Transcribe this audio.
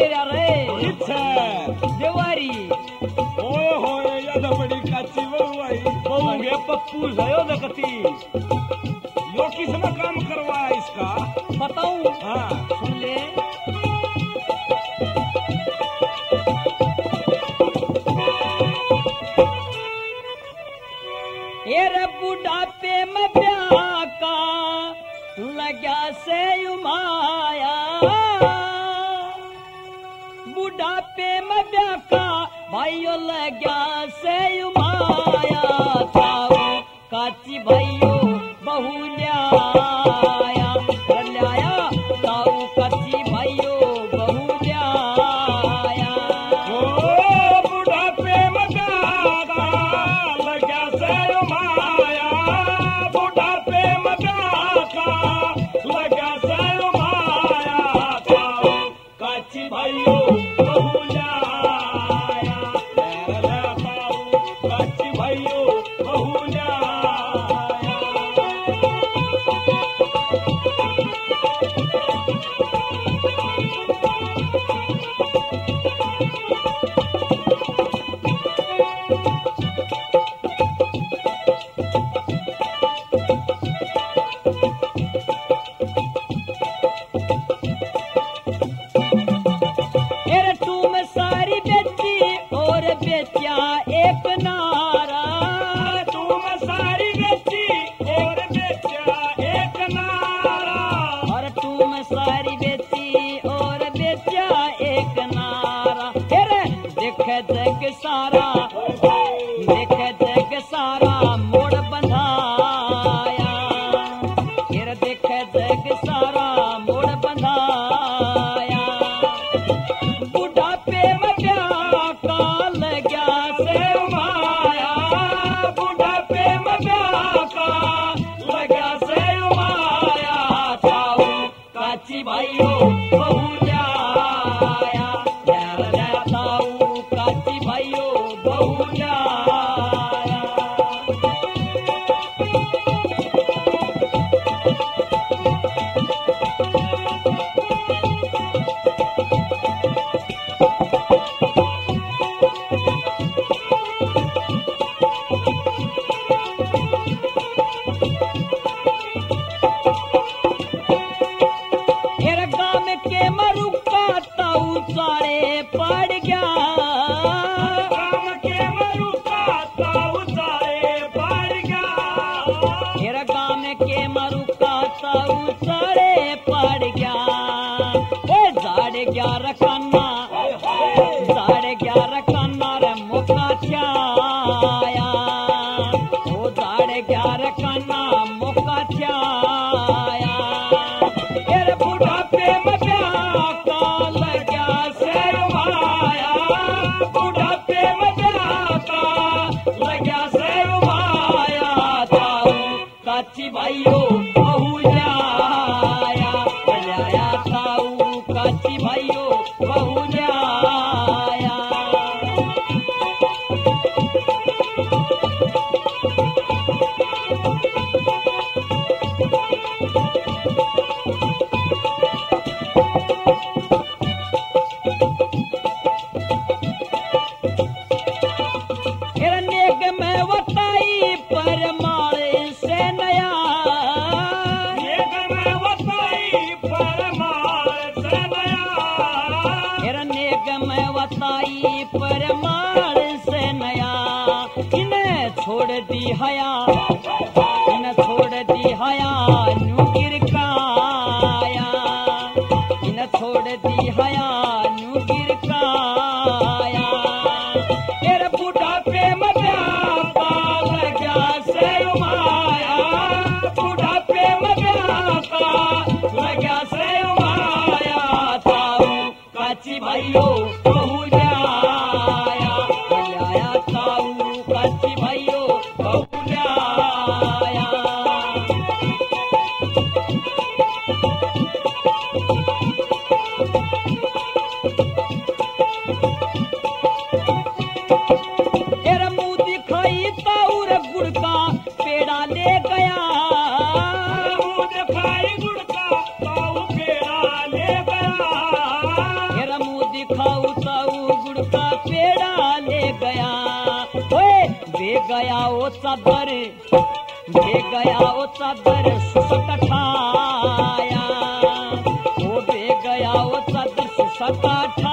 तेरा रे किथे देवारी ओए होए या तो बड़ी काची बहु आई बहु गे पप्पू जयो दकती यो किसने काम करवाया इसका बताऊं हाँ सुन ले ये रे बुढ़ापे में ब्याह का लगा से उमाया बुढ़ापे में ब्याह का भाइयों लगा से उमाया था काची भाइयों बहु ल्याया ताऊ काची भाइयों बहु ल्याया ओ बुढ़ापे में गाता लगा से उमाया बुढ़ापे में गाता लगा से उमाया ताऊ काची भाइयों बहु ल्याया ताऊ काची भाइयों बहु ल्याया तेरे तुम सारी बेची और बेचा एक नारा तुम सारी बेची और बेचा एक नारा और तुम सारी बेची और बेचा एक नारा तेरे देख जग सारा मोड़ बंधाया तेरे देख जग सारा मोड़ बंधाया बुढ़ापे में ब्याह का लगा से उमाया बुढ़ापे में ब्याह का लगा से उमाया ताऊ काची भाइयों बहु ल्याया ताऊ काची भाइयों बहु ल्याया तेरे गाँव के मरुका ताऊ सारे पड़ गया काम के मरुका ताऊ सारे पड़ गया तेरे गाँव के मरुका ताऊ सारे पड़ गया ओ साढ़े 11 खाना रे मुका छाया ओ 11:30 खाना मुका छाया तेरे बुढ़ापे में ब्याह का लगा से उमाया बुढ़ापे में ब्याह का लगा से उमाया ताऊ काची भाइयों बहु ल्याया ताऊ काची भाइयों बहु ल्याया हिरण्यक में वताई परमाल से नया एक में वताई परमाल से नया हिरण्यक में वताई परमाल से नया इन्हें छोड़ दी हया न्यू गिरकाया इन्हें छोड़ दी हया न्यू गिरकाया तेरे बुढ़ापे में ब्याह का लगा से उमाया बुढ़ापे में ब्याह का लगा से उमाया ताऊ काची भाइयों बहु ल्याया ताऊ काची भाइयों बहु ल्याया तेरा मुंह दिखाई ताऊ रे गुड़ का पेड़ा ले गया मुंह दिखाई गुड़ का ताऊ पेड़ा ले गया तेरा मुंह गया वो चादर, बे गया वो चादर सुसट ठाया, वो बे गया वो चादर सुसट ठाया।